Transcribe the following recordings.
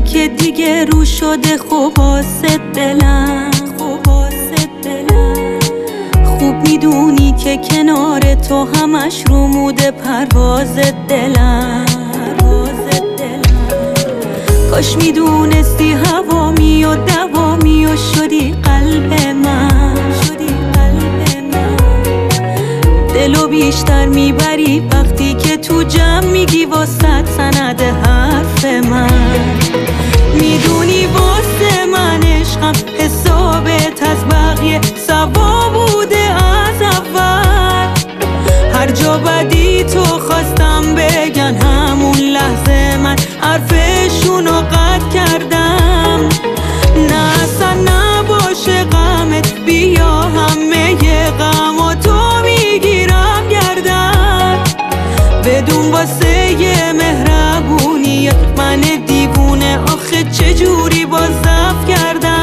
که دیگه رو شده خوب واسه دلم. خوب میدونی که کنار تو همش رو موده پرواز دلم. کاش میدونستی هوامی و دوامی و شدی قلب من. دلو بیشتر میبری وقتی که تو جمع میگی واسه سند حرف من. میدونی واسه من عشقم حسابت از بقیه سوا بوده از اول. هر جا بدی تو خواستم بگن همون لحظه من حرفشونو قطع کردم. نه اصلا نباشه غمت، بیا همه غم و تو میگیرم گردن. بدون واسه مهربونی من دیوونه آخه چجوری باز ضعف کردم.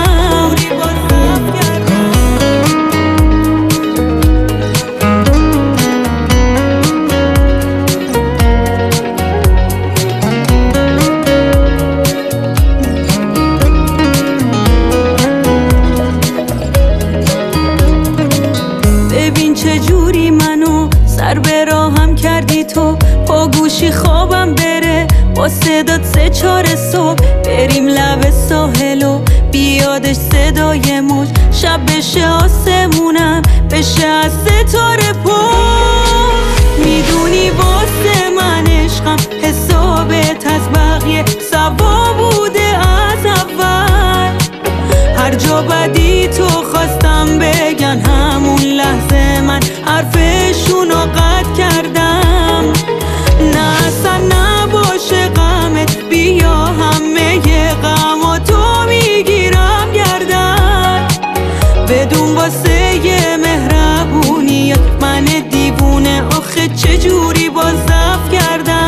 ببین چجوری منو سر به راهم کردی تو، با گوشی خوابم بره با صدات 3-4 صبح. بریم لب ساحل و بیادش صدای موج، شب بشه آسمونم بشه از ستاره پشت. میدونی واسه من عشقم حسابت از بقیه سوا بوده از اول. هر جا بدی تو خواستم بگن همون لحظه من حرفشونو قطع کردم. نه اصلا نباشه غمت، بیا همه غم و تو میگیرم گردن. بدون واسه مهربونی من دیوونه آخه چجوری باز ضعف کردم.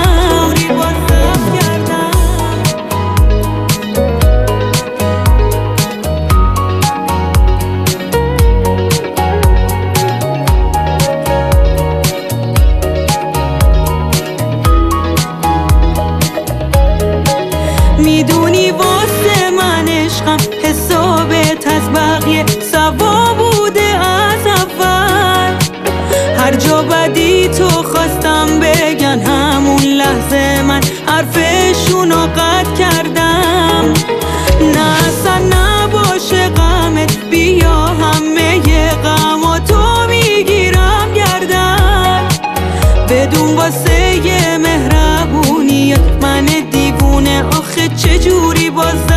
میدونی واسه من عشقم حسابت از بقیه سوا بوده از اول. هر جا بدی تو خواستم بگن همون لحظه من حرفشونو قطع کردم. نه اصلا نباشه غمت، بیا همه غم و تو میگیرم گردن. بدون واسه مهربونی من دیوونه آخه چجوری باز